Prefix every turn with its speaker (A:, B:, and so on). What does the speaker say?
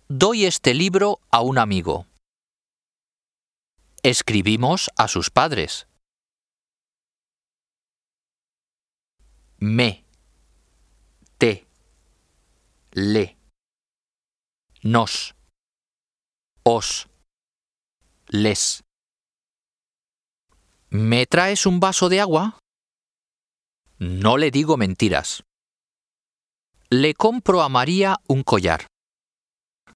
A: Doy este libro a un amigo. Escribimos a sus padres. Me, te, le, nos, os, les. ¿Me traes un vaso de agua? No le digo mentiras. Le compro a María un collar.